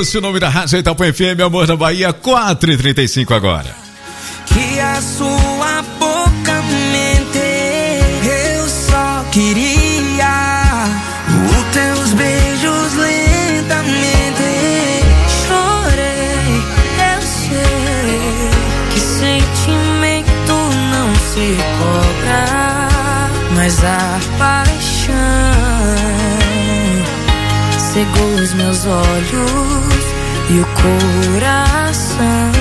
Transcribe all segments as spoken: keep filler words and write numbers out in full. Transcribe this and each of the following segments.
Doce, o nome da rádio Itapuã F M, Amor na Bahia, quatro e trinta e cinco agora. Que a sua boca mente, eu só queria os teus beijos lentamente. Chorei, eu sei que sentimento não se cobra, mas a paixão cegou os meus olhos e o coração.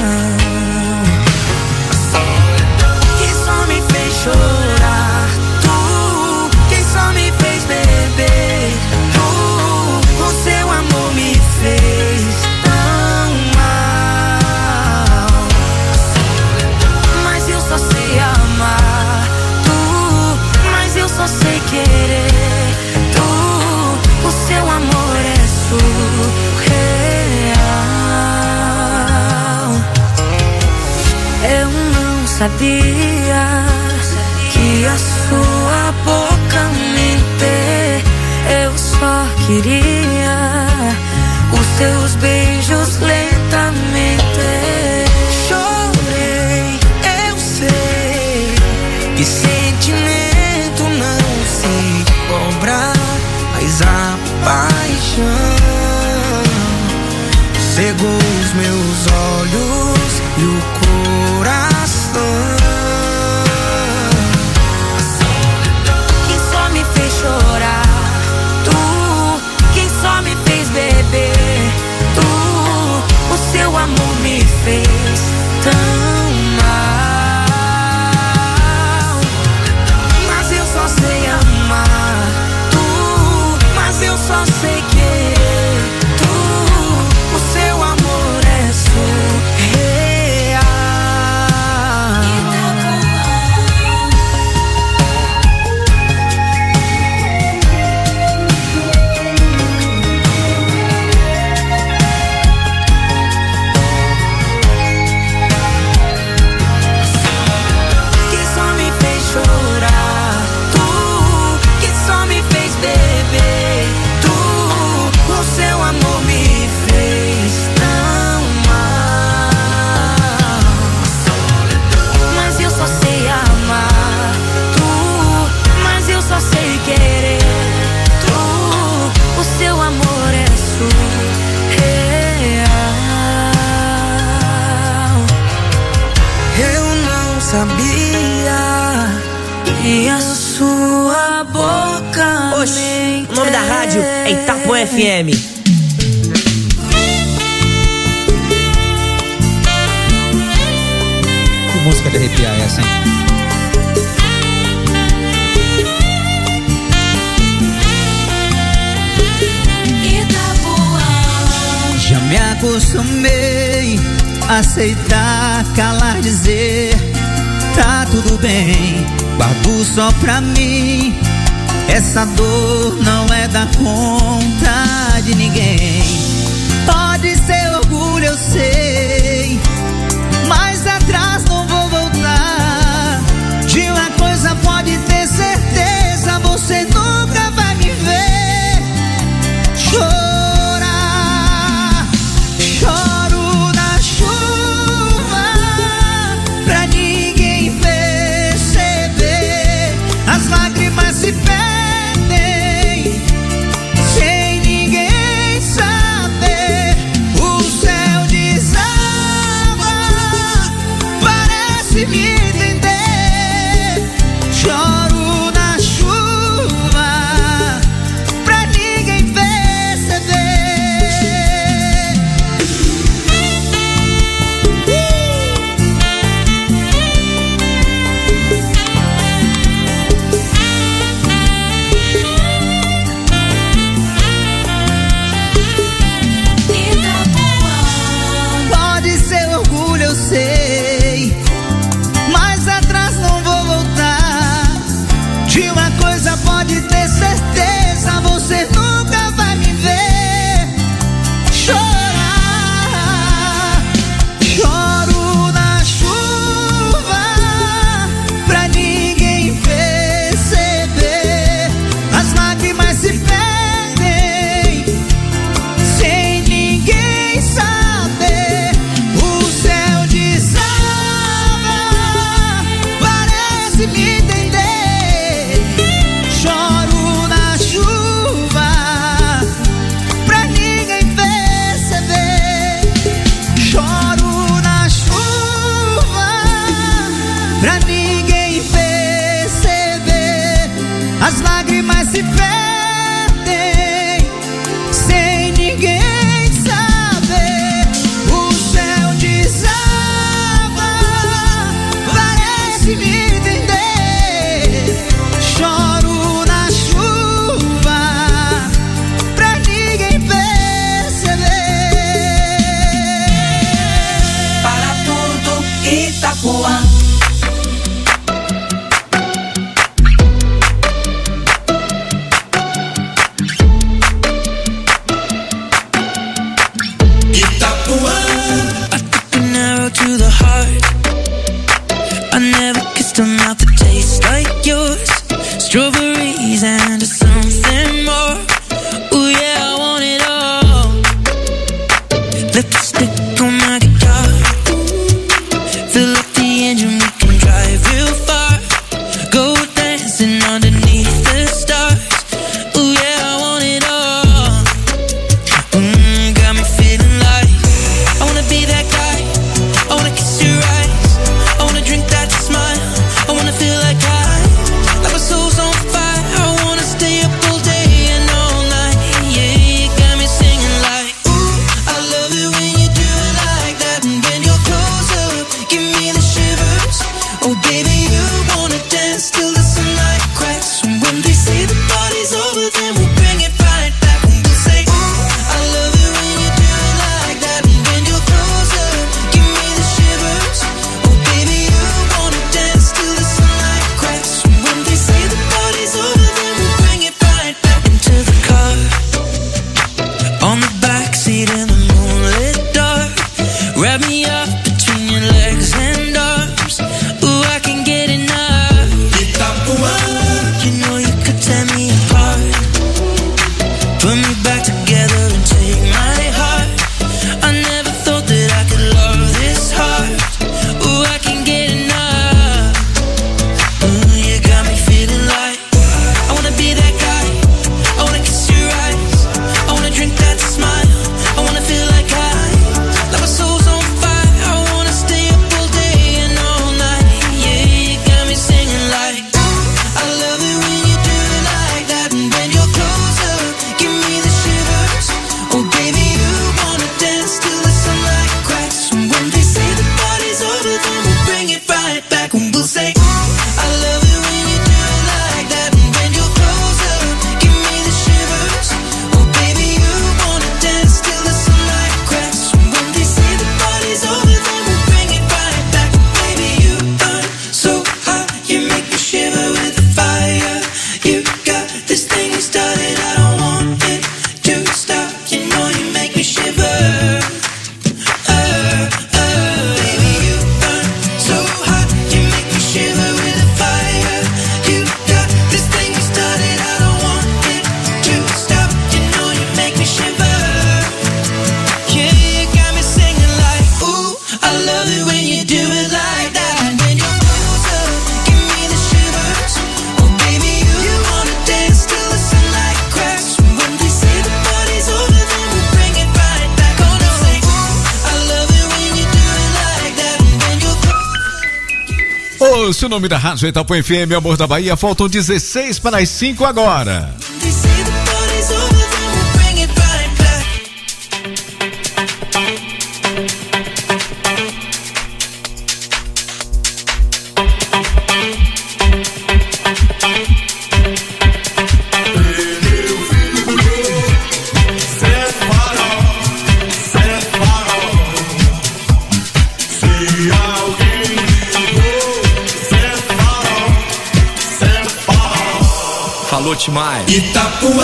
Quem só me fez chorar, tu. Quem só me fez beber, tu. O seu amor me fez tão mal, mas eu só sei amar, tu. Mas eu só sei querer, tu. O seu amor é surreal. Eu não sabia que a sua boca mente, eu só queria os seus beijos lentamente. Chorei, eu sei que sentimento não se cobra, mas a paixão cegou os meus olhos e o coração. Quem só me fez chorar, tu. Quem só me fez beber, tu. O seu amor me fez tão mal, mas eu só sei amar, tu. Mas eu só sei querer, tu. O seu amor é surreal. Quem só me fez chorar, tu. Quem só me fez beber, tu. O seu amor me fez tão mal, mas eu só sei amar, tu. Mas eu só sei querer, tu. O seu amor é surreal. Eu não sabia que a sua boca Oxe, mente. o nome da rádio é Itapuã F M. Que música de arrepiar é essa, hein? Já me acostumei a aceitar, calar, dizer tá tudo bem, guardo só pra mim. Essa dor não é da conta de ninguém. Pode ser orgulho, eu sei, mas atrás não vou voltar. De uma coisa pode ter certeza, você nunca vai me ver chorar. Choro na chuva pra ninguém perceber. As lágrimas se perdem sem ninguém saber. minutos, o nome da Rádio Itapuã F M, Amor da Bahia, faltam dezesseis para as cinco agora. Falou, Timai. Itapuã.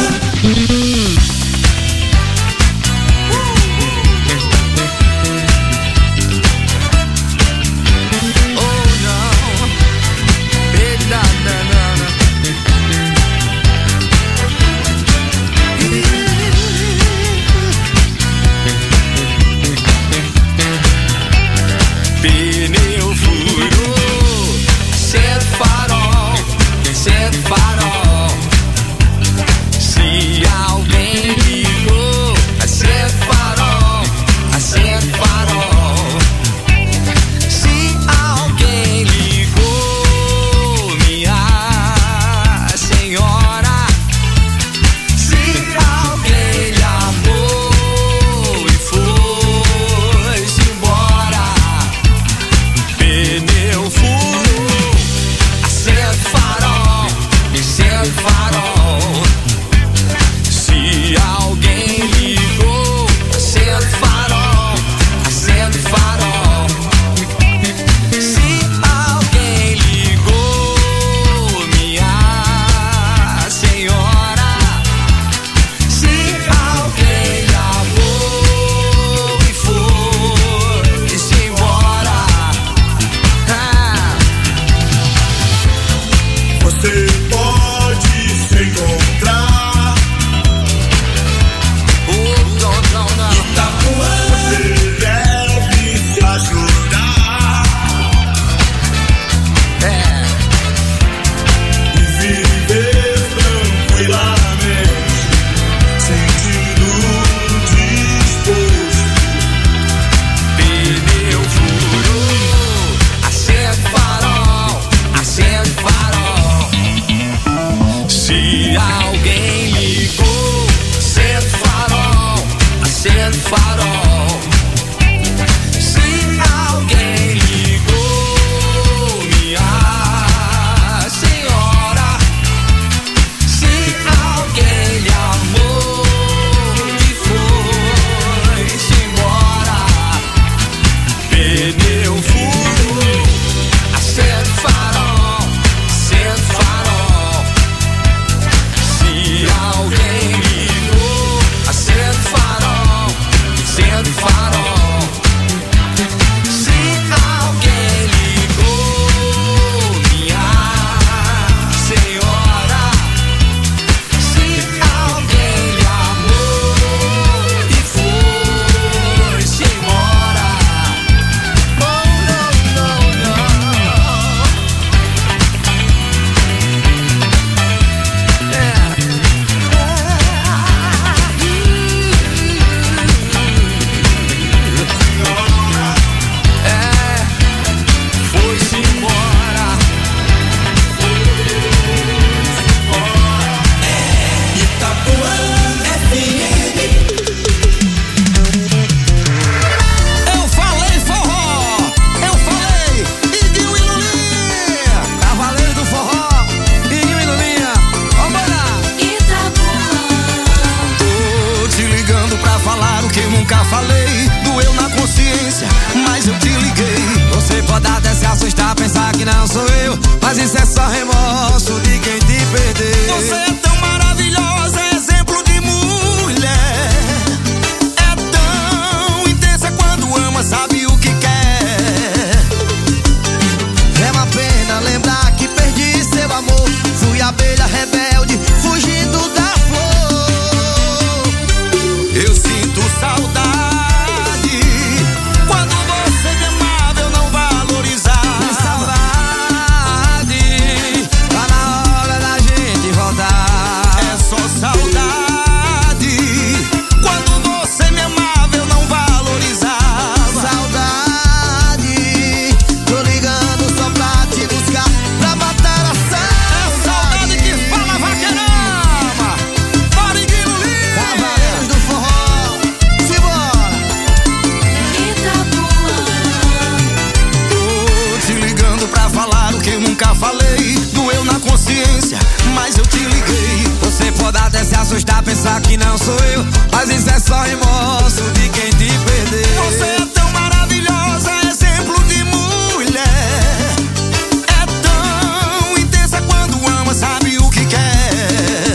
Pneu furou, acende farol, acende farol. Se alguém ligou, acende farol, acende farol. Se alguém ligou, minha senhora. Se alguém lhe amou e foi-se embora. Pneu furou, acende farol, acende farol. Se alguém ligou, acende farol, acende farol. Se alguém ligou, minha senhora. Se alguém lhe amou e foi-se embora. Ah. Você pode se encontrar. Oh, não, não, não. Itapuã. Você deve se ajudar É. e viver tranquilamente, sentindo disposto. Pneu furou, acende farol, acende farol. Se alguém ligou, acende farol, acende farol. Se alguém ligou, minha senhora. Se alguém lhe amou e foi-se embora. Pneu furou, acende farol, acende farol. Se alguém ligou, acende farol, acende assustar, pensar que não sou eu, mas isso é só remorso de quem te perdeu. Você é tão maravilhosa, exemplo de mulher. É tão intensa quando ama, sabe o que quer.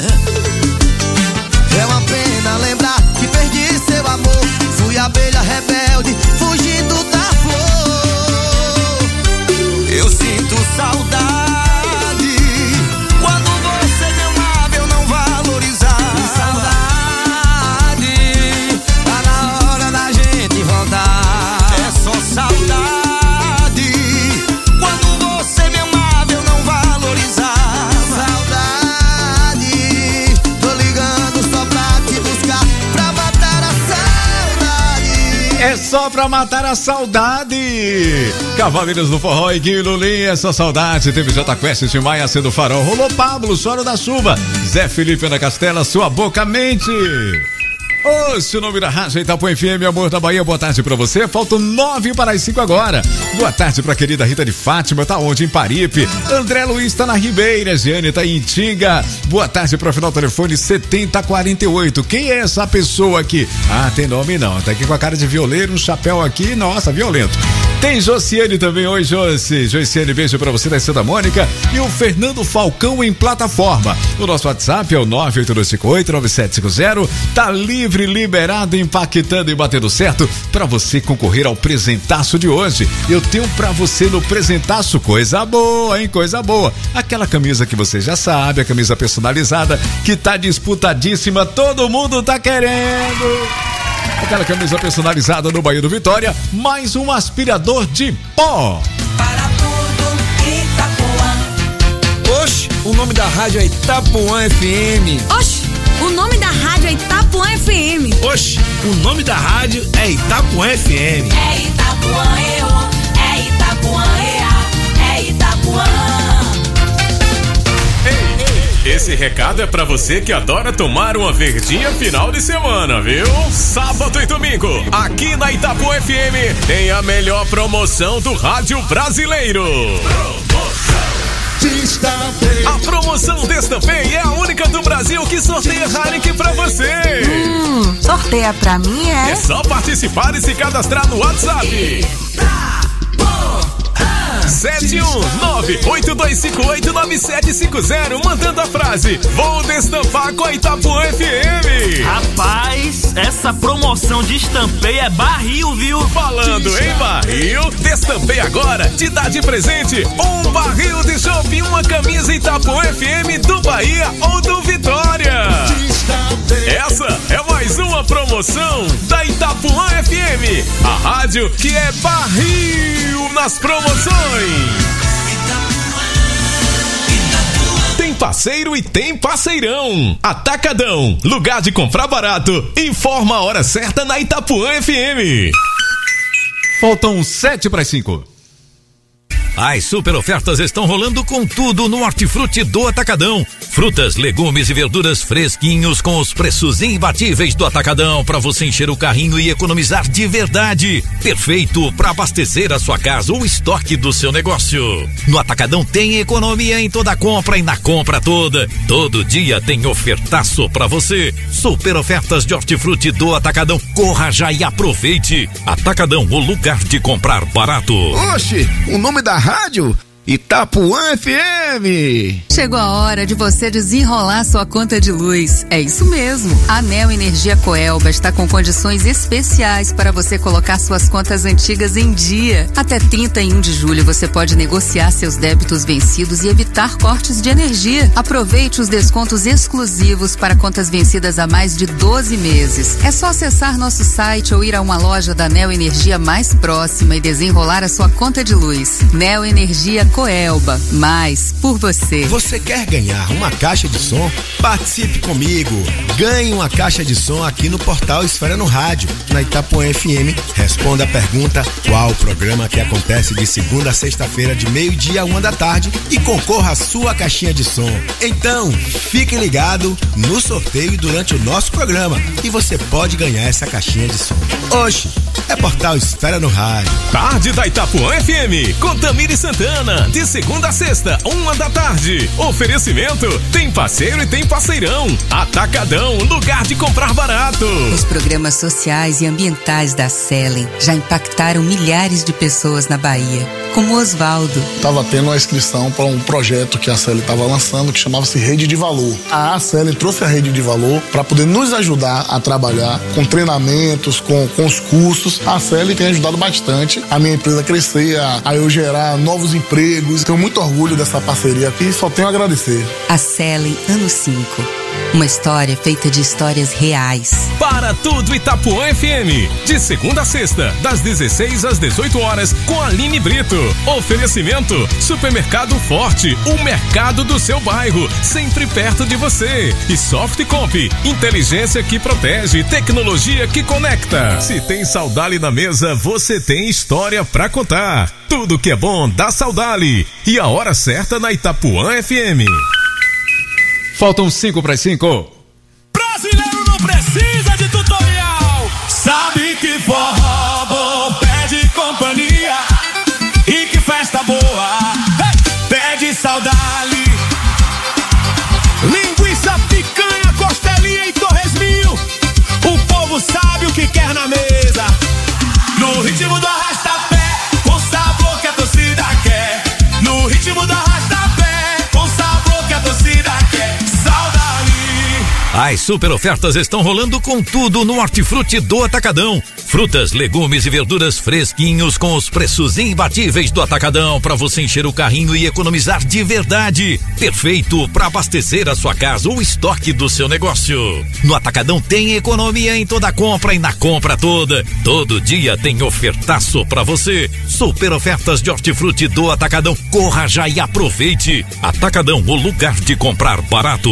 É uma pena lembrar que perdi seu amor. Fui abelha rebelde, fugindo da flor. Eu sinto saudade quando você me amava, eu não valorizava. Saudade, tá na hora da gente voltar. É só saudade quando você me amava, eu não valorizava. Saudade, tô ligando só pra te buscar, pra matar a saudade. É só pra matar a saudade. Cavaleiros do Forró e Gui Lulim, essa saudade. Teve J Quest de Maia sendo farol. Rolou Pablo, Soro da Chuva. Zé Felipe na Castela, Sua Boca Mente. Ô, o nome da rádio Itapuã F M, Amor da Bahia, boa tarde pra você. Faltam nove para as cinco agora. Boa tarde pra querida Rita de Fátima, tá onde? Em Paripe. André Luiz tá na Ribeira, Giane tá em Tinga. Boa tarde pra final telefone setenta quarenta e oito. Quem é essa pessoa aqui? Ah, tem nome não, tá aqui com a cara de violeiro, um chapéu aqui, nossa, violento. Tem Josiane também, oi Josi. Josiane, beijo pra você da Santa Mônica. E o Fernando Falcão em plataforma. O nosso WhatsApp é o nove oito dois cinco oito nove sete cinco zero. Tá livre, liberado, impactando e batendo certo pra você concorrer ao presentaço de hoje. Eu tenho pra você no presentaço coisa boa, hein? Coisa boa. Aquela camisa que você já sabe, a camisa personalizada que tá disputadíssima, todo mundo tá querendo. Aquela camisa personalizada no Bahia do Vitória, mais um aspirador de pó. Para tudo Itapuã. Oxe, o nome da rádio é Itapuã F M. Oxe, o nome da rádio é Itapuã F M. Oxe, o nome da rádio é Itapuã F M. É Itapuã, eu, é Itapuã, é, é Itapuã. Esse recado é pra você que adora tomar uma verdinha final de semana, viu? Sábado e domingo, aqui na Itapuã F M, tem a melhor promoção do rádio brasileiro. A promoção Destampei é a única do Brasil que sorteia Heineken pra você. Hum, sorteia pra mim, é? É só participar e se cadastrar no WhatsApp. sete um nove oito dois cinco oito nove sete cinco zero, mandando a frase: vou destampar com a Itapuã F M. Rapaz, essa promoção de Destampei é barril, viu? Falando em barril, Destampei agora te dá de presente um barril de chopp e uma camisa Itapuã F M do Bahia ou do Vitória. Essa é mais uma promoção da Itapuã F M, a rádio que é barril nas promoções. Tem parceiro e tem parceirão. Atacadão, lugar de comprar barato. Informa a hora certa na Itapuã F M. Faltam sete para as cinco. As super ofertas estão rolando com tudo no Hortifruti do Atacadão. Frutas, legumes e verduras fresquinhos com os preços imbatíveis do Atacadão para você encher o carrinho e economizar de verdade. Perfeito para abastecer a sua casa ou estoque do seu negócio. No Atacadão tem economia em toda compra e na compra toda. Todo dia tem ofertaço para você. Super ofertas de Hortifruti do Atacadão. Corra já e aproveite. Atacadão, o lugar de comprar barato. Oxe, o nome da rádio? Itapuã F M. Chegou a hora de você desenrolar sua conta de luz. É isso mesmo. A Neo Energia Coelba está com condições especiais para você colocar suas contas antigas em dia. Até trinta e um de julho você pode negociar seus débitos vencidos e evitar cortes de energia. Aproveite os descontos exclusivos para contas vencidas há mais de doze meses. É só acessar nosso site ou ir a uma loja da Neo Energia mais próxima e desenrolar a sua conta de luz. Neo Energia Coelba, mais por você. Você quer ganhar uma caixa de som? Participe comigo. Ganhe uma caixa de som aqui no portal Esfera no Rádio, na Itapuã F M. Responda a pergunta: qual o programa que acontece de segunda a sexta-feira de meio-dia a uma da tarde e concorra à sua caixinha de som. Então, fique ligado no sorteio durante o nosso programa e você pode ganhar essa caixinha de som. Oxe, é Portal Esfera no Rádio. Tarde da Itapuã F M, com Tamires Santana, de segunda a sexta, uma da tarde. Oferecimento, tem parceiro e tem parceirão. Atacadão, lugar de comprar barato. Os programas sociais e ambientais da Selen já impactaram milhares de pessoas na Bahia, como Osvaldo. Estava tendo uma inscrição para um projeto que a Selen estava lançando, que chamava-se Rede de Valor. A Selen trouxe a Rede de Valor para poder nos ajudar a trabalhar com treinamentos, com, com os cursos. A Selen tem ajudado bastante a minha empresa a crescer, a, a eu gerar novos empregos. Tenho muito orgulho dessa parceria aqui e só tenho a agradecer. A Selen, ano cinco. Uma história feita de histórias reais. Para tudo Itapuã F M, de segunda a sexta, das dezesseis às dezoito horas, com a Aline Brito. Oferecimento, Supermercado Forte, o mercado do seu bairro, sempre perto de você. E Softcomp, inteligência que protege, tecnologia que conecta. Se tem Saudali na mesa, você tem história pra contar. Tudo que é bom dá Saudali. E a hora certa na Itapuã F M. Faltam cinco para as cinco. Brasileiro não precisa de tutorial. Sabe que forró bom pede companhia. E que festa boa pede Saudali. Linguiça, picanha, costelinha e Torres Mil. O povo sabe o que quer na mesa. No ritmo do arrasta-pé, com sabor que a torcida quer. No ritmo do arrasta-pé, com sabor que a torcida quer. As super ofertas estão rolando com tudo no Hortifruti do Atacadão. Frutas, legumes e verduras fresquinhos com os preços imbatíveis do Atacadão para você encher o carrinho e economizar de verdade. Perfeito para abastecer a sua casa ou estoque do seu negócio. No Atacadão tem economia em toda compra e na compra toda. Todo dia tem ofertaço para você. Super ofertas de Hortifruti do Atacadão. Corra já e aproveite. Atacadão, o lugar de comprar barato.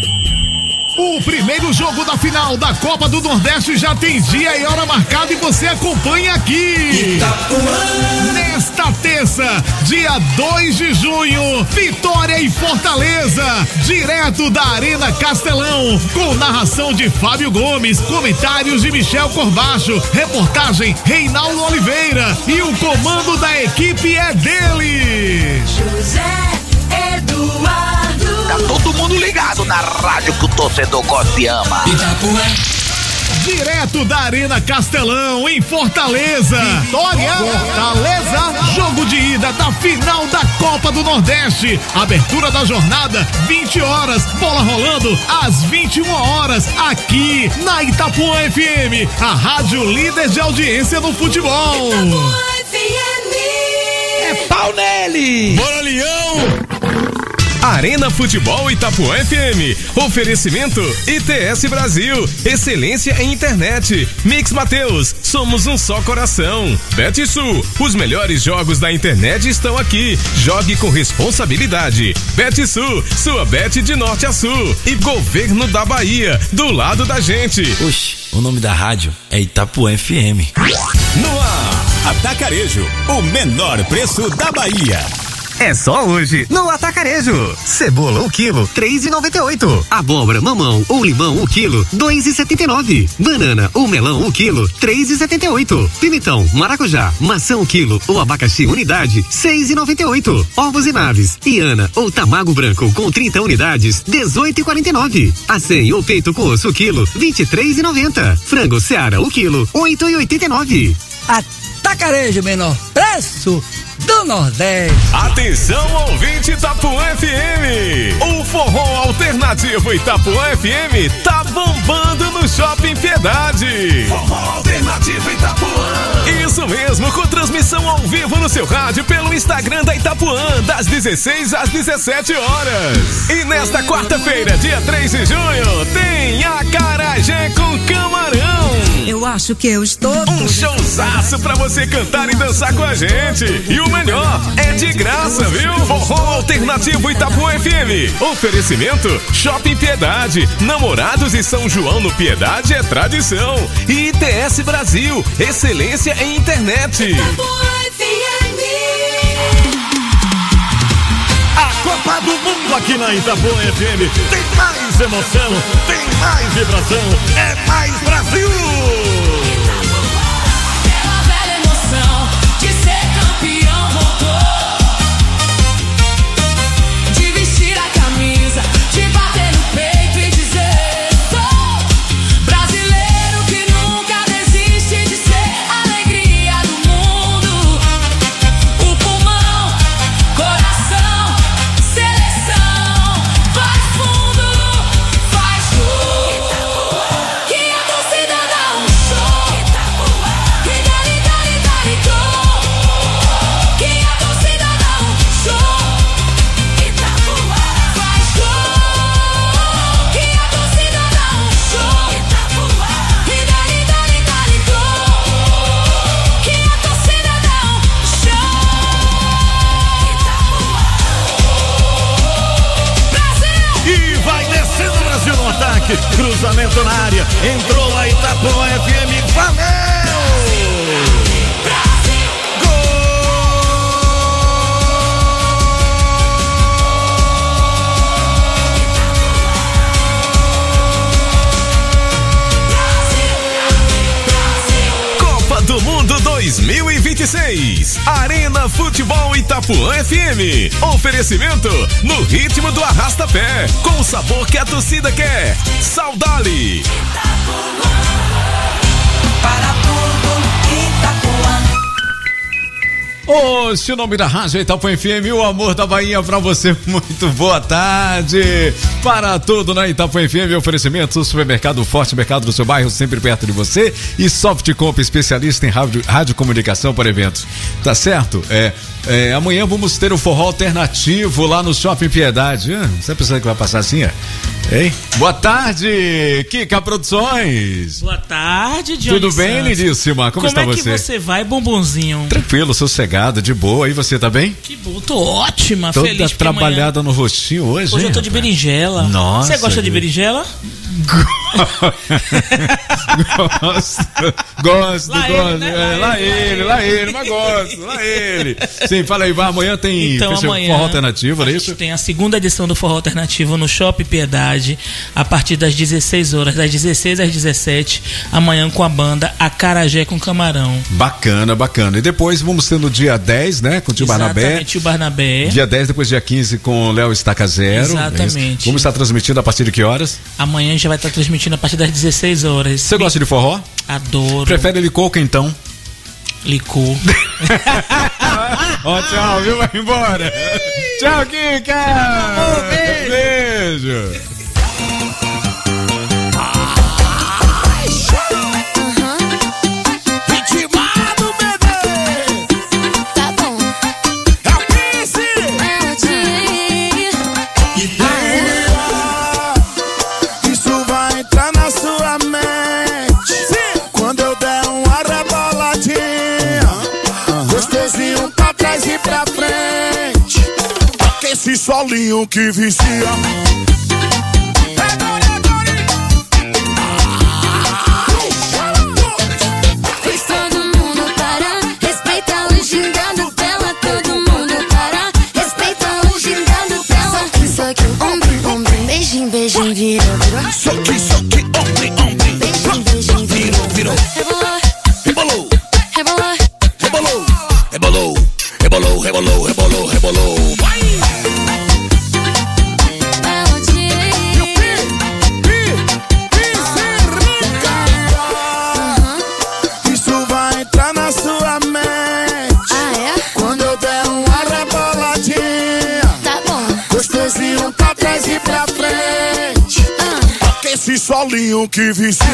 O primeiro jogo da final da Copa do Nordeste já tem dia e hora marcada e você acompanha aqui. Itapuã. Nesta terça, dia dois de junho, Vitória e Fortaleza, direto da Arena Castelão, com narração de Fábio Gomes, comentários de Michel Corbacho, reportagem Reinaldo Oliveira e o comando da equipe é dele. José Eduardo. Tá todo mundo ligado na rádio que o torcedor gosta e ama. Itapuã. Direto da Arena Castelão, em Fortaleza. Vitória, Fortaleza, jogo de ida da final da Copa do Nordeste. Abertura da jornada, vinte horas, bola rolando às vinte e uma horas, aqui na Itapuã F M, a rádio líder de audiência no futebol. Itapuã F M. É pau nele! Bora, Leão! Arena Futebol Itapuã F M. Oferecimento I T S Brasil. Excelência em internet. Mix Mateus. Somos um só coração. BetSul. Os melhores jogos da internet estão aqui. Jogue com responsabilidade. BetSul. Sua bet de norte a sul. E Governo da Bahia. Do lado da gente. Oxi, o nome da rádio é Itapuã F M. No ar, Atacarejo. O menor preço da Bahia. É só hoje no Atacarejo. Cebola o quilo, três e noventa e oito. Abóbora, mamão ou limão o quilo, dois e setenta e nove. Banana ou melão o quilo, três e setenta e oito. Pimentão, maracujá, maçã o quilo ou abacaxi unidade, seis e noventa e oito. Ovos e naves, Iana ou tamago branco com trinta unidades, dezoito e quarenta e nove. Acém ou peito com osso o quilo, vinte e três e noventa. Frango Seara o quilo, oito e oitenta e nove. Atacarejo, menor preço do Nordeste. Atenção, ouvinte Itapuã F M. O forró alternativo Itapuã F M tá bombando no Shopping Piedade. Forró alternativo Itapuã. Isso mesmo, com transmissão ao vivo no seu rádio pelo Instagram da Itapuã, das dezesseis às dezessete horas. E nesta quarta-feira, dia três de junho, tem acarajé com camarão. Eu acho que eu estou... Um showzaço pra você cantar e dançar com a gente. E o melhor, é de graça, viu? Forró alternativo Itapuã F M. Oferecimento Shopping Piedade. Namorados e São João no Piedade é tradição. E I T S Brasil, excelência em internet. Itapuã F M. A Copa do Mundo aqui na Itapuã F M. Tem mais emoção, tem mais vibração, é mais Brasil. lançamento na área. Entrou a Itapuã F M. Valeu! Do Mundo dois mil e vinte e seis, Arena Futebol Itapuã F M. Oferecimento no ritmo do arrasta-pé, com o sabor que a torcida quer. Saudade. Para tudo, Itapuã. Ô, se o nome da rádio é Itapuã F M, o amor da Bahia pra você, muito boa tarde. Para tudo na Itapuã F M, oferecimento Supermercado Forte, mercado do seu bairro, sempre perto de você, e Softcomp, especialista em rádio, rádio comunicação para eventos. Tá certo? É, é, amanhã vamos ter o forró alternativo lá no Shopping Piedade. Ah, você pensando que vai passar assim, é? Hein? Boa tarde, Kika Produções. Boa tarde, Johnny. Tudo bem, Santos. lindíssima? Como, Como está é você? Como é que você vai, bombonzinho? Tranquilo, sossegado, de boa. E você tá bem? Que bom, tô ótima, Toda feliz. Toda trabalhada amanhã... no rostinho hoje, Hoje hein, eu tô de rapaz? berinjela. Nossa. Você gosta de berinjela? gosto, gosto, lá gosto. Ele, né? é, lá, ele, ele, lá ele, mas gosto, lá ele. Sim, fala aí, vai, amanhã tem então, amanhã, forró alternativo, não é isso? Tem a segunda edição do Forró Alternativo no Shopping Piedade, a partir das dezesseis horas, das dezesseis às dezessete, amanhã com a banda Acarajé com Camarão. Bacana, bacana. E depois vamos ter no dia dez, né, com o tio Barnabé. Exatamente, o Barnabé. Dia dez, depois dia quinze com o Léo Estaca Zero. Exatamente. É vamos estar transmitindo a partir de que horas? Amanhã já vai estar transmitindo a partir das dezesseis horas. Você gosta de forró? Adoro. Prefere licor então? Licor. Ó, oh, tchau, viu? Vai embora. Tchau, Kika. Oh, beijo. Beijo. Esse solinho que vicia. Fez todo mundo parar, respeita o gingado dela. Todo mundo parar, respeita o gingado dela. Soque, soque, ombro, ombro, beijinho, beijinho, virou, virou. Soque, soque, ombro, ombro. Beijinho, beijinho, virou, virou. Rebolou, rebolou, rebolou, rebolou, rebolou, rebolou, rebolou, rebolou, rebolou. Vai! Esse solinho que vicia.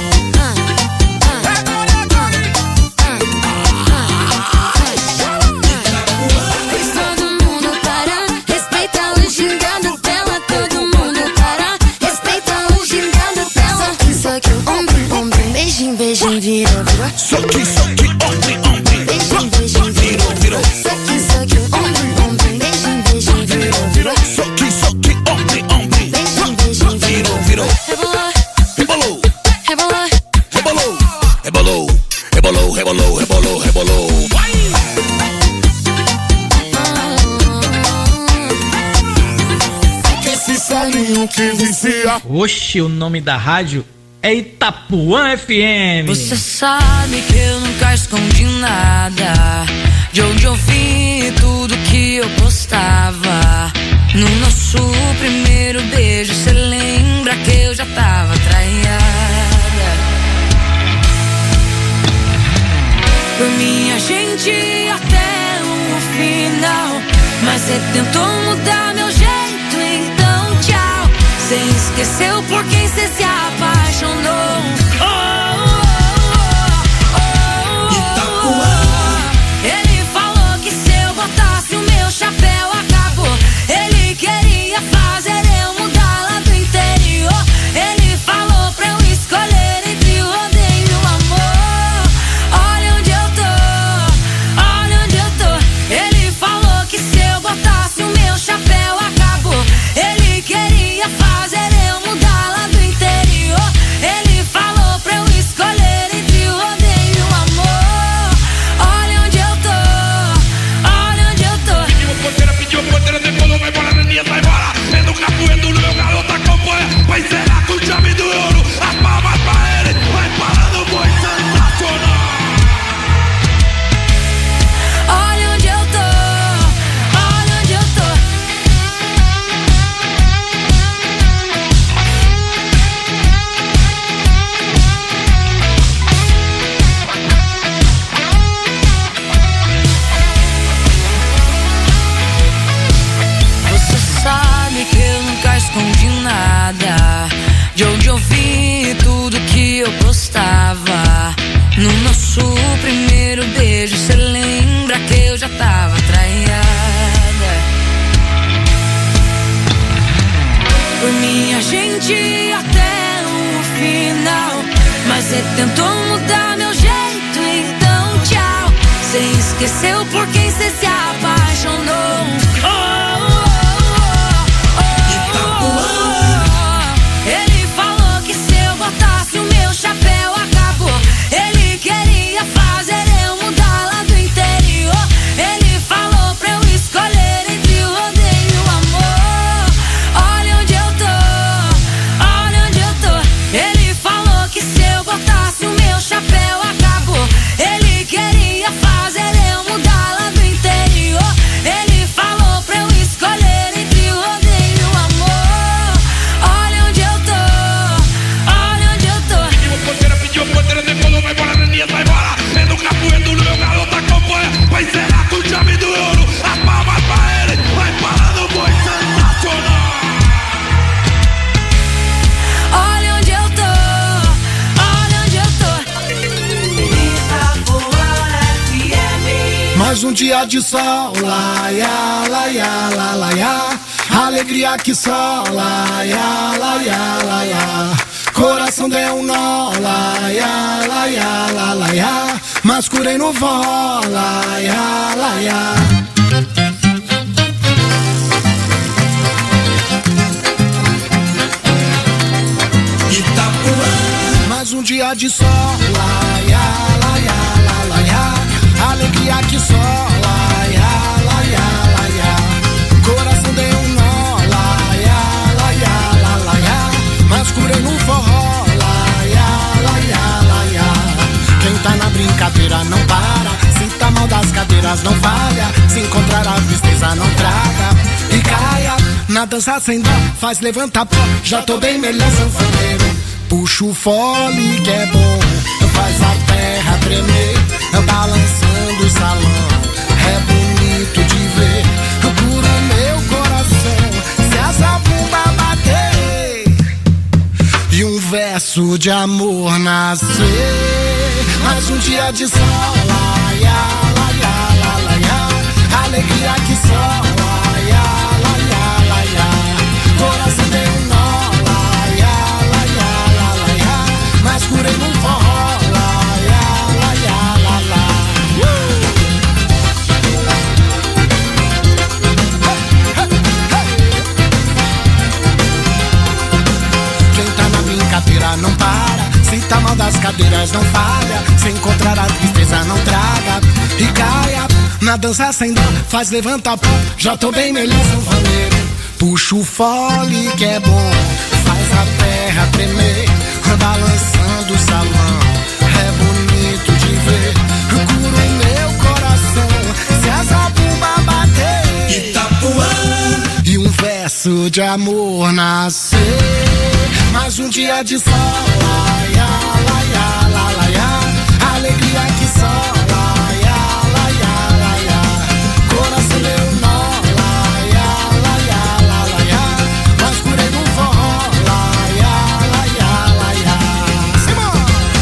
fez todo mundo parar, respeita o gingado dela. Todo mundo parar, respeita o gingado dela. Soque, soque, ombro, ombro, beijinho, beijinho, virou, virou. Soque, soque, ombro, ombro. Beijinho, beijinho, virou, virou. Soque, soque, ombro, ombro, beijinho, beijinho, virou, virou. Soque, soque, ombro, ombro. Beijinho, beijinho, virou, virou. Rebolou, rebolou, rebolou, rebolou, rebolou, rebolou, rebolou, rebolou, rebolou. Vai! Esse solinho que vicia. Oxe, o nome da rádio é Itapuã F M. Você sabe que eu nunca escondi nada. De onde eu vim, tudo que eu postava. No nosso primeiro beijo, cê lembra que eu já tava traída. Por mim a gente ia até o final, mas cê tentou mudar meu jeito, então tchau. Cê esqueceu por quem cê se apaixonou. Oh, oh, oh, oh, oh. Ele falou que se eu botasse o meu chapéu acabou. Ele queria fazer eu mudar lá do interior. Ele falou pra eu escolher entre o rodeio e o amor. Olha onde eu tô, olha onde eu tô. Ele falou que se eu botasse o meu chapéu acabou. Ele queria fazer eu mudar lá do interior. ti até o final. Mas você tentou mudar meu jeito, então tchau. Você esqueceu por quem você se apaixonou. Oh, oh, oh, oh, oh, oh. Ele falou que se eu botasse o meu chapéu acabou. Ele queria fazer eu mudar lá do interior. Ele falou pra eu escolher entre o rodeio e o amor. Olha onde eu tô, olha onde eu tô. Ele falou que se eu botasse o meu chapéu acabou. Ele queria fazer eu mudar lá do interior. Ele falou pra eu escolher entre o rodeio e o amor. Olha onde eu tô, olha onde eu tô. Pediu porteira, pediu porteira, decolou, vai embora, Neninha, vai embora. É no capoeiro, no meu garoto acompanha. Vai zerar com o chave do ouro. As palmas pra ele, vai parar no boi sensacional. Olha onde eu tô, olha onde eu tô. F M. Mais um dia de sol, laia, laia, la, laia. Alegria que só, laia, laia, laia. Coração deu um nó, laia, laia, la, laia. Mas curei no vó, laia, laia. Itapuã. Mais um dia de sol, laia, laia, la, laia. Alegria que só, laia, laia, laia. Coração deu um nó, laia, laia, la, laia. Mas curei no forró, laia, laia, laia. Quem tá na brincadeira não para. Se tá mal das cadeiras não falha. Se encontrar a tristeza não traga. E caia, na dança sem dó, faz levantar pó. Já tô bem melhor, sanfoneiro. Puxa o fole que é bom. Faz a terra tremer. Balançando o salão. É bonito de ver. Cura o meu coração. Se essa bumba bater e um verso de amor nascer. Mais um dia de sol, laia, laia, la, laia. Alegria que só, laia, laia, laia. Coração deu um nó, laia, laia, la, laia. Mas curei no forró, laia, laia, la, la. Quem tá na brincadeira não para. Se tá mal das cadeiras não falha. Se encontrar a tristeza não traga. E caia, na dança sem dó, faz levantar pó. Já tô bem melhor, sanfoneiro. Puxa o fole que é bom. Faz a terra tremer. Balançando o salão. É bonito de ver. Cura o meu coração. Se essa bumba bater Itapuã. E um verso de amor nascer. Mais um dia de sol, laia, laia, la, laia. Alegria que só, laia, laia, laia. Coração deu nó, laia, laia, la, laia. Mas curei no forró, laia, laia, laia. Simão!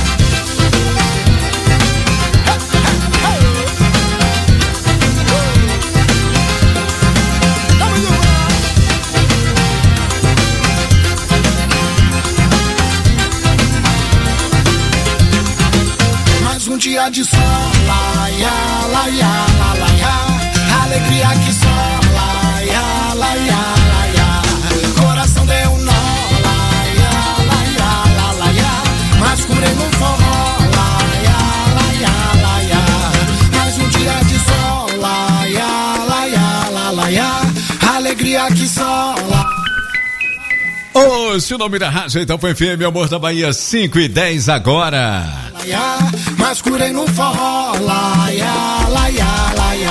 Mais um dia de sol, laia, laia, la, laia. Alegria que só, laia, laia, laia. Coração deu um nó, laia, laia, la, laia. Mas curei no forró, laia, laia, laia. Mais um dia de sol, laia, laia, la, laia. Alegria que só, laia. Ô, se o nome da rádio então foi F M, Amor da Bahia, cinco e dez agora. Laia, mas curei no forró, laia, laia, laia.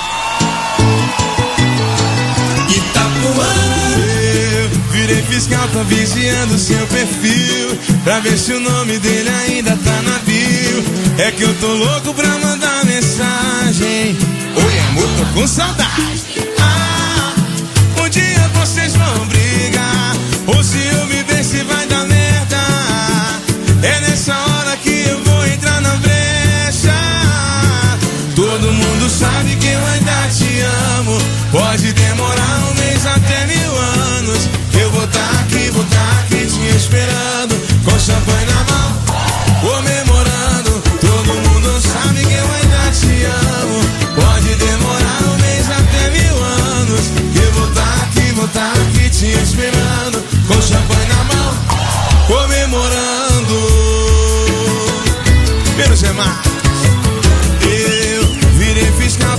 Itapuã. Eu virei fiscal, tô vigiando seu perfil pra ver se o nome dele ainda tá na bio. É que eu tô louco pra mandar mensagem. Oi amor, tô com saudade. Ah, um dia vocês vão brigar. Ou se eu me ver se vai dar merda. É nessa hora que eu vou entrar na brecha. Todo mundo sabe que eu ainda te amo. Pode demorar um mês até mil anos. Eu vou tá aqui, vou tá aqui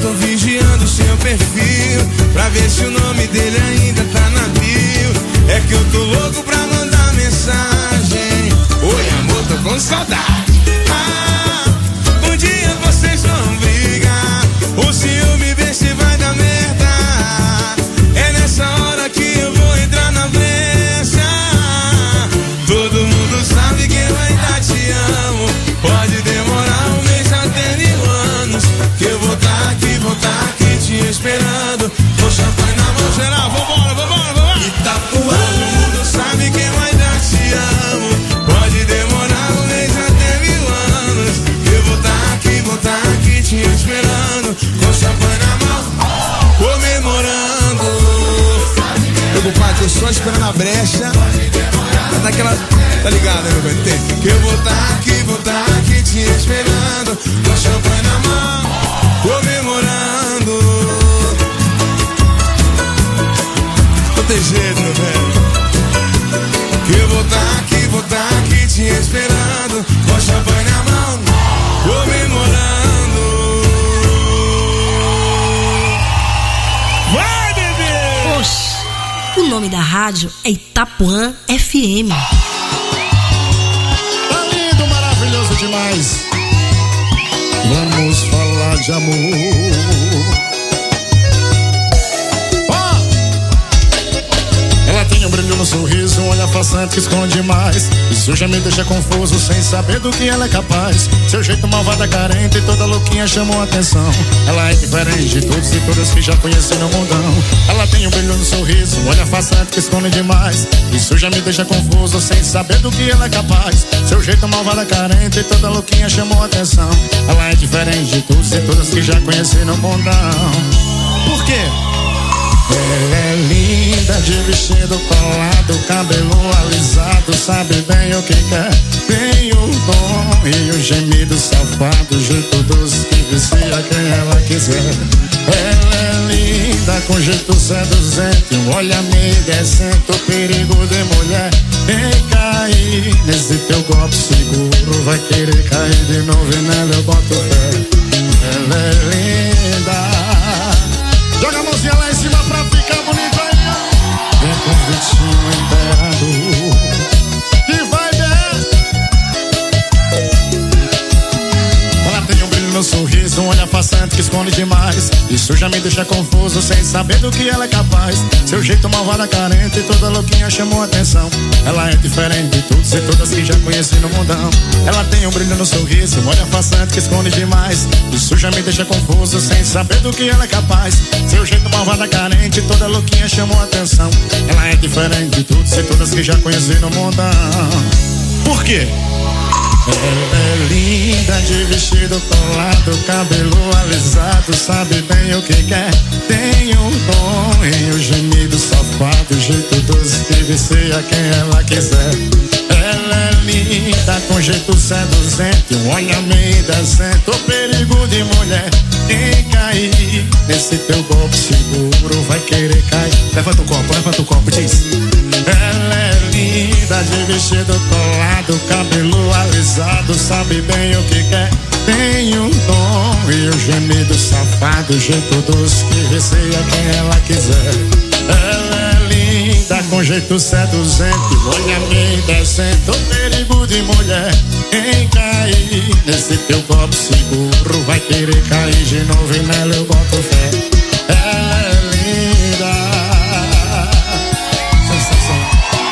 tô vigiando seu perfil pra ver se o nome dele ainda tá na bio. É que eu tô louco pra mandar mensagem. Oi amor, tô com saudade. Ah, um dia vocês vão brigar. O ciúme vê se vai dar merda. É nessa hora que eu vou entrar na brecha. Todo mundo sabe que eu ainda te amo. Pode demorar um mês até mil anos, que eu vou tá aqui, vou tá aqui te esperando. Com champanhe na mão, geral, vambora, vambora, vambora. Itapuã. Todo mundo sabe que eu ainda te amo. Pode demorar um mês até mil anos, que eu vou tá aqui, vou tá aqui te esperando. Com champanhe na mão, comemorando. Meu compadre, tô só esperando a brecha. Daquela, tá ligado, né, meu velho? Que eu vou tá aqui, vou tá aqui te esperando. Com champanhe na mão, comemorando. Não tem jeito, meu velho. Que eu vou tá aqui, vou tá aqui te esperando. Com champanhe na mão, comemorando. Vai, bebê! Oxe, o nome da rádio é Itapuã F M. Tá lindo, maravilhoso demais. Vamos falar de amor. Ela tem um brilho no sorriso, um olhar façante que esconde demais. Isso já me deixa confuso, sem saber do que ela é capaz. Seu jeito malvada, carente, toda louquinha chamou a atenção. Ela é diferente de todos e todas que já conheci no mundão. Ela tem um brilho no sorriso, um olhar façante que esconde demais. Isso já me deixa confuso, sem saber do que ela é capaz. Seu jeito malvada, carente, toda louquinha chamou a atenção. Ela é diferente de todos e todas que já conheci no mundão. Por quê? Ela é linda de vestido colado, cabelo alisado, sabe bem o que quer. Tem o dom e o gemido safado, jeito doce que vicia quem ela quiser. Ela é linda com jeito seduzente, um olhar meio decente, o perigo de mulher. Em cair nesse teu golpe seguro, vai querer cair de novo e nela eu boto fé. Ela é linda. Joga a mãozinha lá em cima pra ficar bonito aí. Vem com o Vitinho Imperador que vai ver. Ela tem um brilho no sorriso, um olhar façante que esconde demais. Isso já me deixa confuso, sem saber do que ela é capaz. Seu jeito malvada, carente, toda louquinha chamou a atenção. Ela é diferente de todos e todas que já conheci no mundão. Ela tem um brilho no sorriso, um olhar façante que esconde demais. Isso já me deixa confuso, sem saber do que ela é capaz. Seu jeito malvada, carente, toda louquinha chamou a atenção. Ela é diferente de todos e todas que já conheci no mundão. Por quê? Ela é linda de vestido colado, cabelo alisado, sabe bem o que quer. Tem o dom e o gemido safado, jeito doce que vicia quem ela quiser. Ela é linda com jeito seduzente, um olhar meio decente, o perigo de mulher. Quem cair nesse teu golpe seguro vai querer cair. Levanta o copo, levanta o copo, diz. Ela é linda de vestido colado, cabelo alisado, sabe bem o que quer. Tem um dom e o gemido safado, jeito doce que vicia quem ela quiser. Ela é linda com jeito seduzente, olha meio decente, o perigo de mulher. Quem cair nesse teu golpe seguro vai querer cair de novo e nela eu boto fé. Ela é linda. Sensação.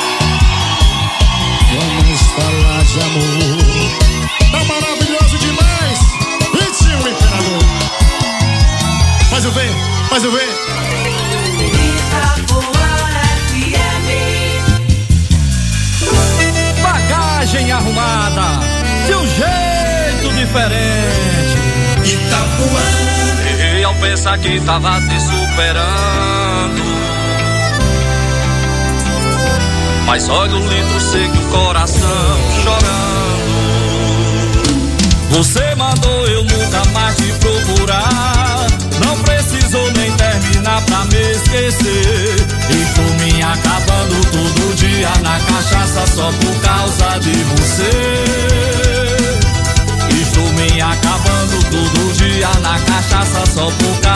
Vamos falar de amor. Tá maravilhoso demais. Vitinho Imperador. Faz eu ver, faz eu ver. Bagagem arrumada, de um jeito diferente. Itapuã. Errei ao pensar que tava te superando, mas olha o litro seco, o coração chorando. Você mandou eu nunca mais te procurar, não precisou nem terminar pra me esquecer. Estou me acabando todo dia na cachaça só por causa de você. Estou me acabando todo dia na cachaça só por causa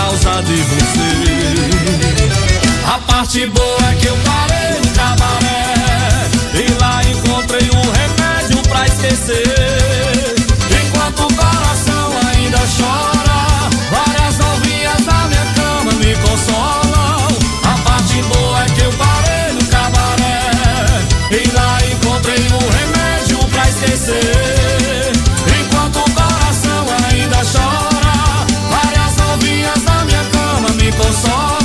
parte boa é que eu parei no cabaré e lá encontrei um remédio pra esquecer. Enquanto o coração ainda chora, várias novinhas na minha cama me consolam. A parte boa é que eu parei no cabaré e lá encontrei um remédio pra esquecer. Enquanto o coração ainda chora, várias novinhas na minha cama me consolam.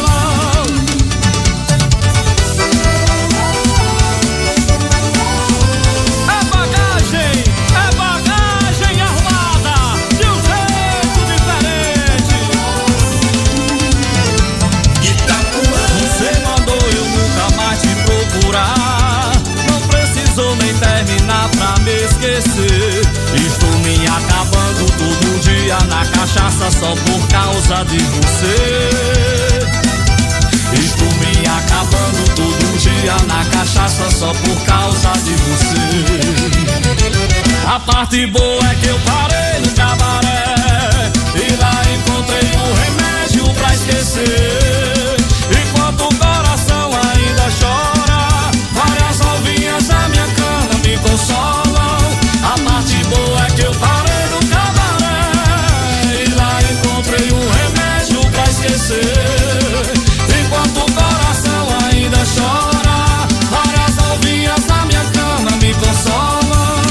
Estou me acabando todo dia na cachaça só por causa de você. Estou me acabando todo dia na cachaça só por causa de você. A parte boa é que eu parei no cabaré e lá encontrei um remédio pra esquecer. Enquanto o coração ainda chora, várias novinhas na minha cama me consolam. A parte boa é que eu parei no cabaré e lá encontrei um remédio pra esquecer. Enquanto o coração ainda chora, várias novinhas na minha cama me consolam.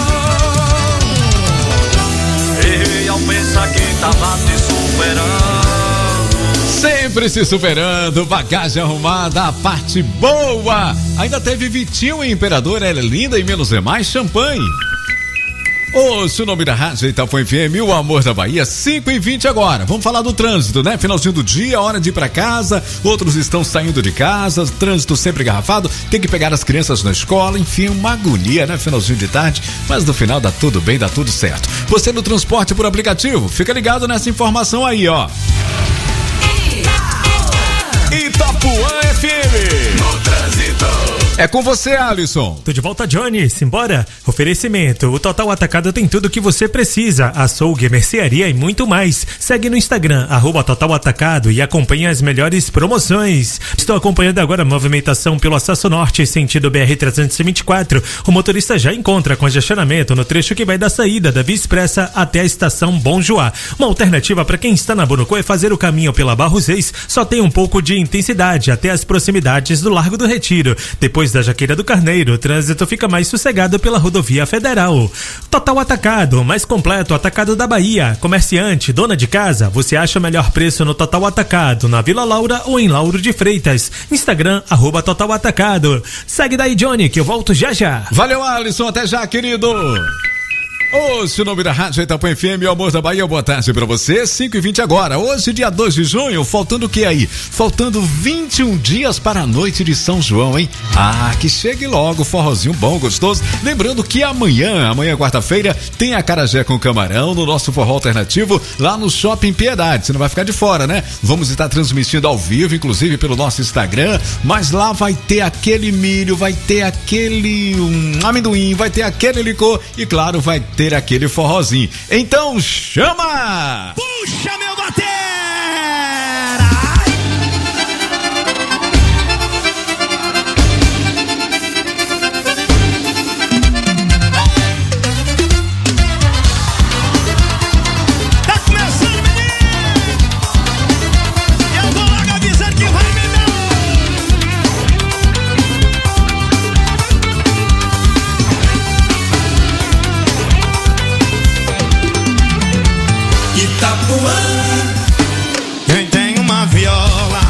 Errei ao pensar que tava te superando. Sempre se superando, bagagem arrumada, a parte boa. Ainda teve Vitinho e Imperador, ela é linda e menos é mais, champanhe. Ouça o nome da rádio Itapuã F M, o amor da Bahia, cinco e vinte agora. Vamos falar do trânsito, né? Finalzinho do dia, hora de ir pra casa, outros estão saindo de casa, trânsito sempre engarrafado, tem que pegar as crianças na escola, enfim, uma agonia, né? Finalzinho de tarde, mas no final dá tudo bem, dá tudo certo. Você no transporte por aplicativo, fica ligado nessa informação aí, ó. Itapuã F M. No trânsito. É com você, Alisson. Tô de volta, Johnny. Simbora. Oferecimento. O Total Atacado tem tudo que você precisa. Açougue, mercearia e muito mais. Segue no Instagram, arroba Total Atacado e acompanhe as melhores promoções. Estou acompanhando agora a movimentação pelo Acesso Norte, sentido B R trezentos e vinte e quatro. O motorista já encontra congestionamento no trecho que vai da saída da Via Expressa até a estação Bom Joá. Uma alternativa para quem está na Bonucô é fazer o caminho pela Barros Reis. Só tem um pouco de intensidade até as proximidades do Largo do Retiro. Depois da Jaqueira do Carneiro, o trânsito fica mais sossegado pela Rodovia Federal. Total Atacado, mais completo atacado da Bahia. Comerciante, dona de casa, você acha o melhor preço no Total Atacado, na Vila Laura ou em Lauro de Freitas. Instagram, arroba Total Atacado. Segue daí, Johnny, que eu volto já já. Valeu, Alisson, até já, querido. Ouça o nome da rádio Itapuã F M, o amor da Bahia, boa tarde pra você, cinco e vinte agora, hoje dia dois de junho, faltando o que aí? Faltando vinte e um dias para a noite de São João, hein? Ah, que chegue logo, forrozinho bom, gostoso, lembrando que amanhã, amanhã quarta-feira, tem acarajé com camarão no nosso forró alternativo, lá no Shopping Piedade, você não vai ficar de fora, né? Vamos estar transmitindo ao vivo, inclusive pelo nosso Instagram, mas lá vai ter aquele milho, vai ter aquele um, amendoim, vai ter aquele licor e claro, vai ter aquele forrozinho. Então chama! Puxa, meu batera! Tá começando, menino! Eu vou logo avisando que vai me dar! Itapuã. Quem tem uma viola,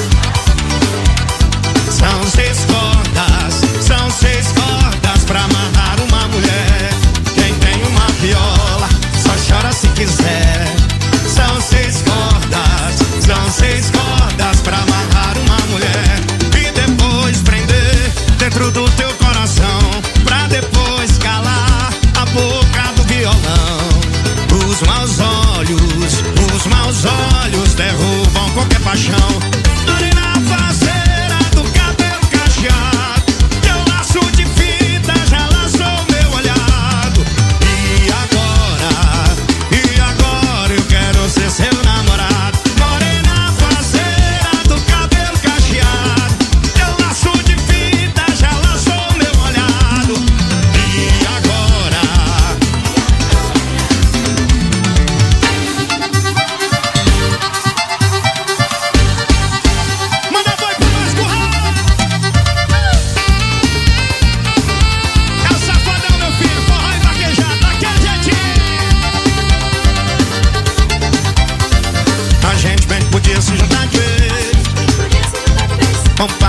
são seis cordas, são seis cordas pra amarrar uma mulher. Quem tem uma viola, só chora se quiser. São seis cordas, são seis cordas pra amarrar uma mulher. E depois prender dentro do teu coração, pra depois calar a boca do violão. Os maus olhos, os maus olhos derrubam qualquer paixão. Morena faceira do cabelo cacheado, teu laço de fita já laçou meu olhado. E agora, e agora eu quero ser seu namorado. Morena faceira do cabelo cacheado, teu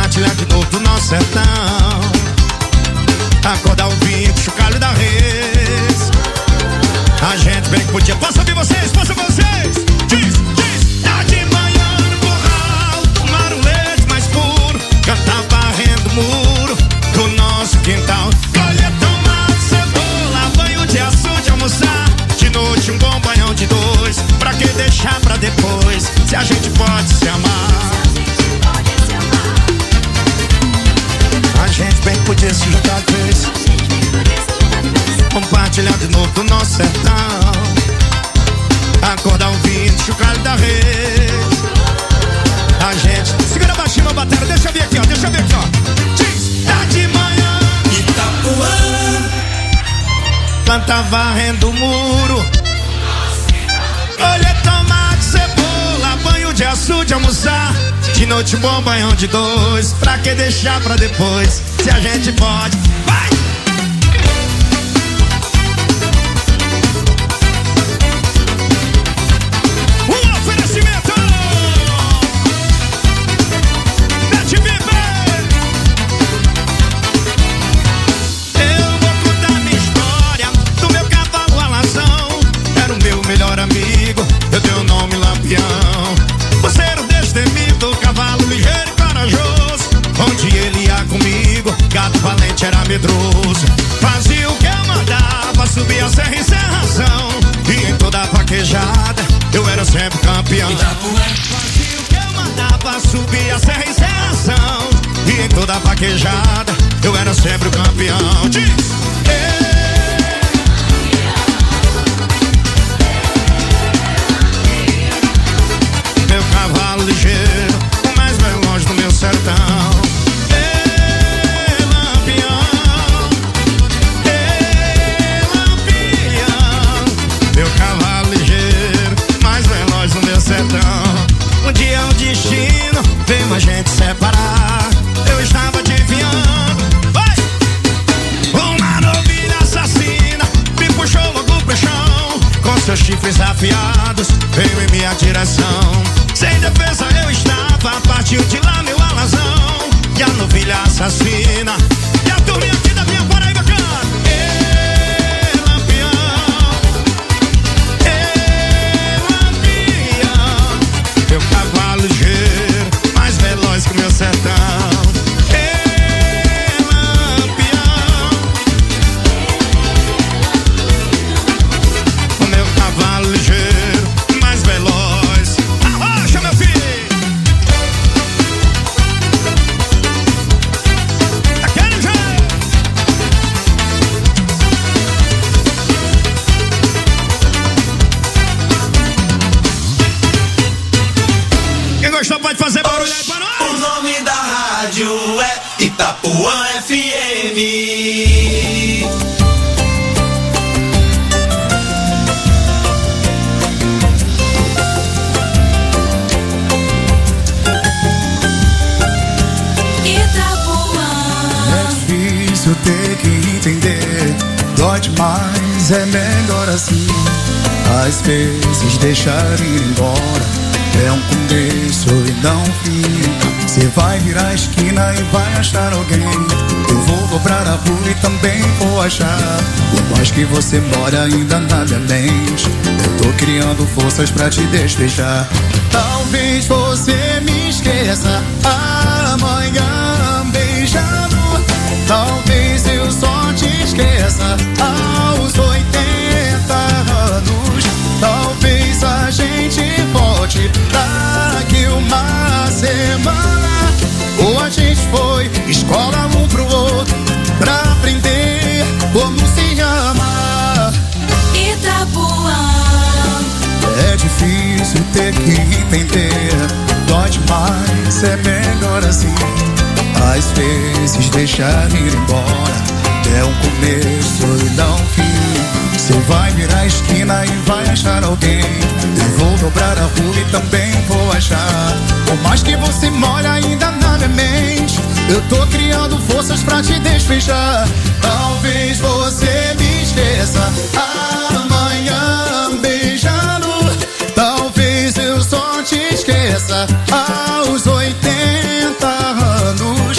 compartilhar de novo do nosso sertão. Acordar o vinho, chocalho da res. A gente bem que podia. Posso ouvir vocês? Posso ouvir vocês? Diz, diz. Tá de manhã no curral, tomar o leite mais puro, cantar varrendo o muro do nosso quintal. Colher tomate, cebola, banho de açude, almoçar. De noite um bom banhão de dois. Pra que deixar pra depois? Se a gente pode se amar. A gente bem que podia se juntar de vez. Compartilhar de novo do nosso sertão. Acordar um vinho, chocalho da res. A gente. Segura baixinho meu batera, deixa eu ver aqui, ó. Deixa eu ver aqui, ó. Diz, tá de manhã, Itapuã. Planta varrendo o muro. Olha, tomate, cebola, banho de açude, almoçar. De noite um bom banhão de dois. Pra que deixar pra depois? Se a gente pode. Vai! Um oferecimento! Bete Viver! Eu vou contar minha história do meu cavalo alazão. Era o meu melhor amigo, eu dei o nome Lampião. Você era o destemido, cavalo ligeiro e corajoso. Onde ele ia comigo, gato valente era medroso. Fazia o que eu mandava, subia a serra em serração. E em toda vaquejada, eu era sempre campeão. Fazia o que eu mandava, subia a serra em serração. E em toda vaquejada, eu era sempre o campeão. Diz! Meu cavalo ligeiro, o mais veloz do meu sertão. Ei, Lampião, ei, Lampião. Meu cavalo ligeiro, mais veloz do meu sertão. Um dia o destino veio a gente separar. Eu estava adivinhando, vai! Uma novilha assassina me puxou logo pro chão. Com seus chifres afiados, veio em minha direção. Sem defesa eu estava, partiu de lá meu alazão. E a novilha assassina, e a turminha aqui da minha Paraíba canta. Ê, Lampião, ê, Lampião. Meu cavalo ligeiro, mais veloz que o meu sertão. Ê, Lampião, o meu cavalo ligeiro, mais veloz. Arrocha, meu filho! Daquele jeito! Quem gostou pode fazer barulho aí pra nós! O nome da rádio é Itapuã F M. É difícil ter que entender, dói demais, é melhor assim. Às vezes deixar ir embora é um começo e não fim. Você vai virar a esquina e vai achar alguém. Eu vou dobrar a rua e também vou achar. Por mais que você mora ainda na minha mente, eu tô criando forças pra te despejar. Talvez você me esqueça amanhã beijando. Talvez eu só te esqueça aos oitenta anos. Talvez a gente volte daqui uma semana. Ou a gente foi escola um pro outro pra aprender como se ama. Itapuã. É difícil ter que entender, dói demais, é melhor assim. Às vezes deixar ir embora é um começo e não fim. Você vai virar a esquina e vai achar alguém. Eu vou dobrar a rua e também vou achar. Por mais que você more ainda na minha mente, eu tô criando forças pra te despejar. Talvez você me esqueça amanhã beijando. Talvez eu só te esqueça aos oitenta anos.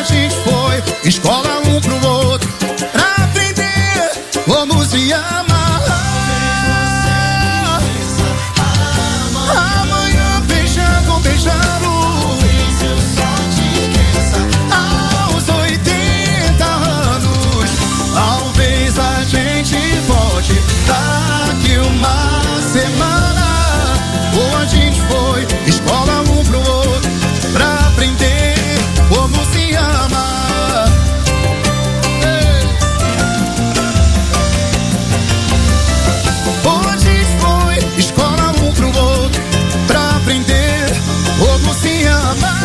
a gente foi escola um pro outro pra aprender como se ama. Amanhã beijando, beijando. Aos oitenta anos, talvez a gente volte daqui uma semana. Ou a gente foi escola um pro outro pra aprender como se ama. Ei. Ou a gente foi escola um pro outro pra aprender como se ama.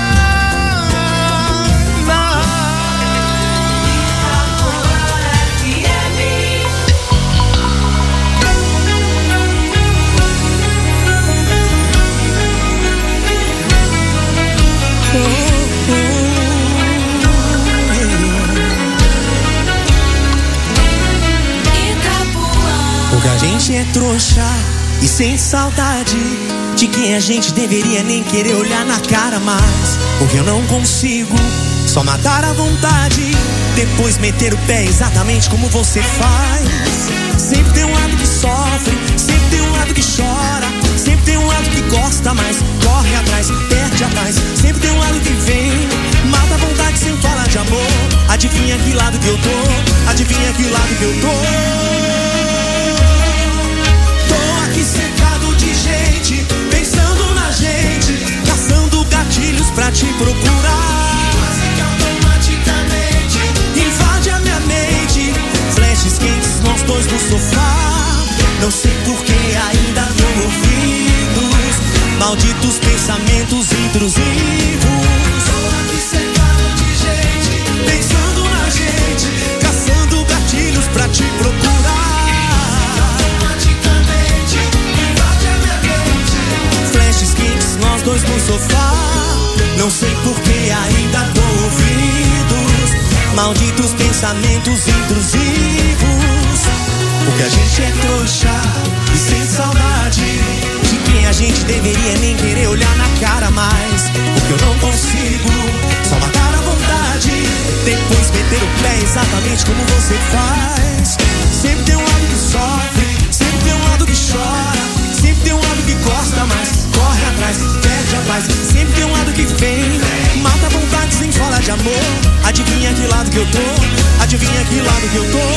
Porque a gente é trouxa e sente saudade de quem a gente deveria nem querer olhar na cara mais. Porque eu não consigo só matar a vontade, depois meter o pé exatamente como você faz. Sempre tem um lado que sofre, sempre tem um lado que chora, sempre tem um lado que gosta mais, corre atrás, perde a paz. Sempre tem um lado que vem, mata a vontade sem falar de amor. Adivinha que lado que eu tô, adivinha que lado que eu tô. Secado de gente, pensando na gente, caçando gatilhos pra te procurar. Quase que automaticamente invade a minha mente, flashes quentes, nós dois no sofá. Não sei por que ainda dou ouvidos, malditos pensamentos intrusivos. Tô aqui secado de gente, pensando na gente, caçando gatilhos pra te procurar. Nós dois no sofá, não sei por que ainda dou ouvidos, malditos pensamentos intrusivos. Porque a gente é trouxa e sem saudade de quem a gente deveria nem querer olhar na cara mais. Porque eu não consigo só matar a vontade, depois meter o pé exatamente como você faz. Sempre tem um lado que sofre, sempre tem um lado que chora, sempre tem um lado que gosta mais, corre atrás, perde a paz. Sempre tem um lado que vem, mata a vontade sem falar de amor. Adivinha que lado que eu tô, adivinha que lado que eu tô.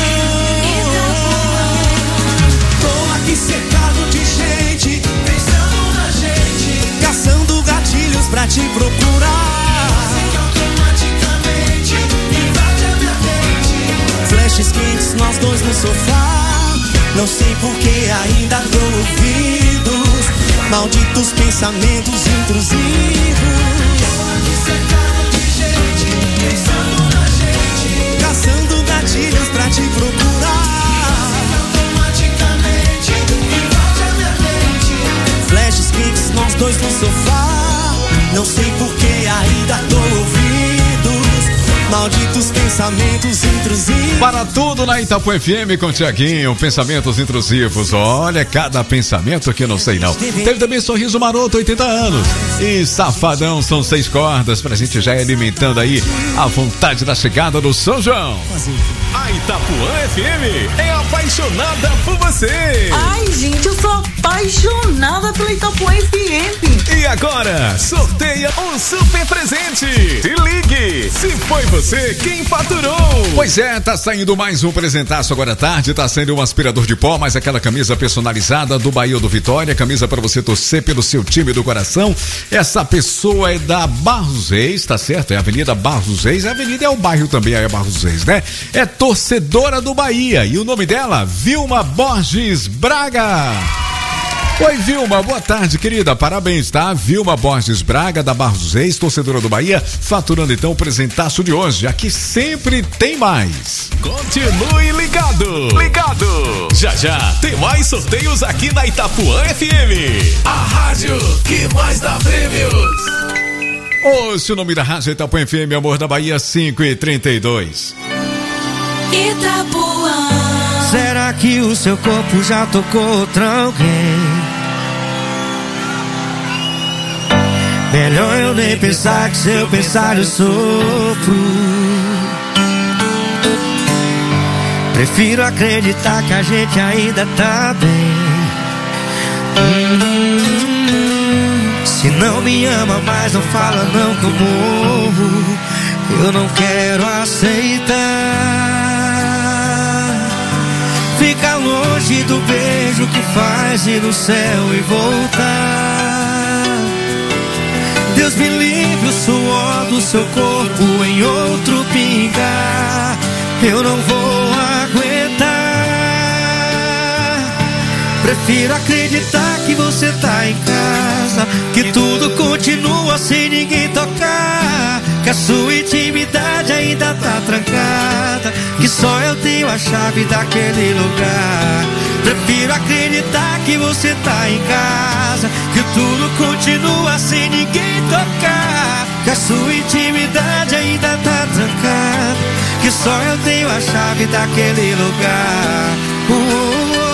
Tô aqui secado de gente, pensando na gente, caçando gatilhos pra te procurar. Quase que automaticamente invade a minha mente, flashes quentes, nós dois no sofá. Não sei por que ainda dou ouvidos, malditos pensamentos intrusivos. Cercado de gente, pensando na gente, caçando gatilhos pra te procurar. Automaticamente invade a minha mente, flashes quentes, nós dois no sofá. Não sei por que ainda dou ouvidos, malditos pensamentos intrusivos. Para tudo na Itapu F M com Tiaguinho, pensamentos intrusivos. Olha, cada pensamento que eu não sei não. Teve também Sorriso Maroto, oitenta anos. E Safadão, são seis cordas pra gente já ir alimentando aí a vontade da chegada do São João. A Itapuã F M é apaixonada por você. Ai, gente, eu sou apaixonada pela Itapuã F M. E agora, sorteia um super presente. Se ligue, se foi você quem faturou. Pois é, tá saindo mais um presentaço agora à tarde. Tá saindo um aspirador de pó, mais aquela camisa personalizada do Bahia ou do Vitória. Camisa pra você torcer pelo seu time do coração. Essa pessoa é da Barros Reis, tá certo? É a Avenida Barros Reis. A avenida é o bairro também, é Barros Reis, né? É torcedora do Bahia. E o nome dela, Vilma Borges Braga. Oi, Vilma, boa tarde, querida. Parabéns, tá? Vilma Borges Braga, da Barros Reis, torcedora do Bahia, faturando então o presentaço de hoje. Aqui sempre tem mais. Continue ligado. Ligado. Já já tem mais sorteios aqui na Itapuã F M. A rádio que mais dá prêmios. Ouça o nome da rádio Itapuã F M, Amor da Bahia, cinco e trinta e dois. Itapuã. Será que o seu corpo já tocou outra alguém? Melhor eu nem pensar, que se eu pensar eu sofro. Prefiro acreditar que a gente ainda tá bem. hum, Se não me ama mais, não fala não que eu morro. Eu não quero aceitar. Fica longe do beijo que faz ir no céu e voltar. Deus me livre o suor do seu corpo em outro pingar. Eu não vou aguentar. Prefiro acreditar que você tá em casa, que tudo continua sem ninguém tocar, que a sua intimidade ainda tá trancada, que só eu tenho a chave daquele lugar. Prefiro acreditar que você tá em casa, que tudo continua sem ninguém tocar, que a sua intimidade ainda tá trancada, que só eu tenho a chave daquele lugar. uh, uh, uh.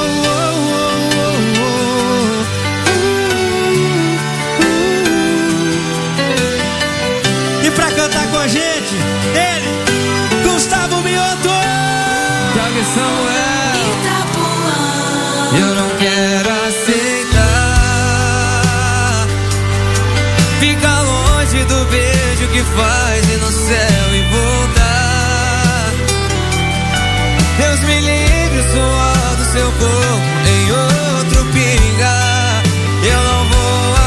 Pra cantar com a gente, ele, Gustavo Mioto. Que a missão é Itapuã. Eu não quero aceitar. Fica longe do beijo que faz ir no céu e voltar. Deus me livre o suor do seu corpo em outro pingar. Eu não vou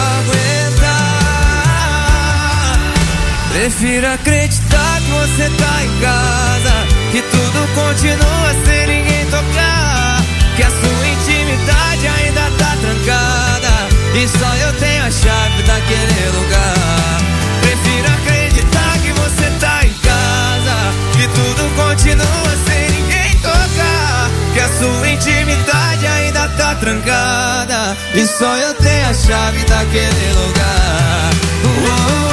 aguentar. Prefiro acreditar que você tá em casa, que tudo continua sem ninguém tocar, que a sua intimidade ainda tá trancada e só eu tenho a chave daquele lugar. Prefiro acreditar que você tá em casa, que tudo continua sem ninguém tocar, que a sua intimidade ainda tá trancada e só eu tenho a chave daquele lugar. Uou.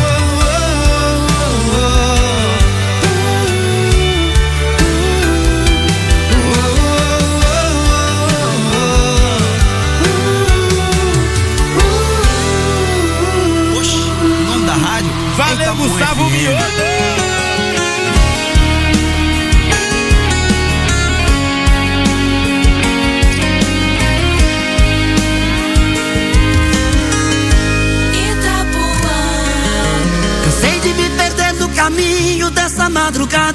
Valeu, Gustavo Mioto! Cansei de me perder no caminho dessa madrugada.